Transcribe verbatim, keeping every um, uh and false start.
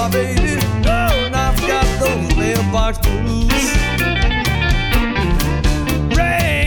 baby. Oh, and I've got those mailbox blues.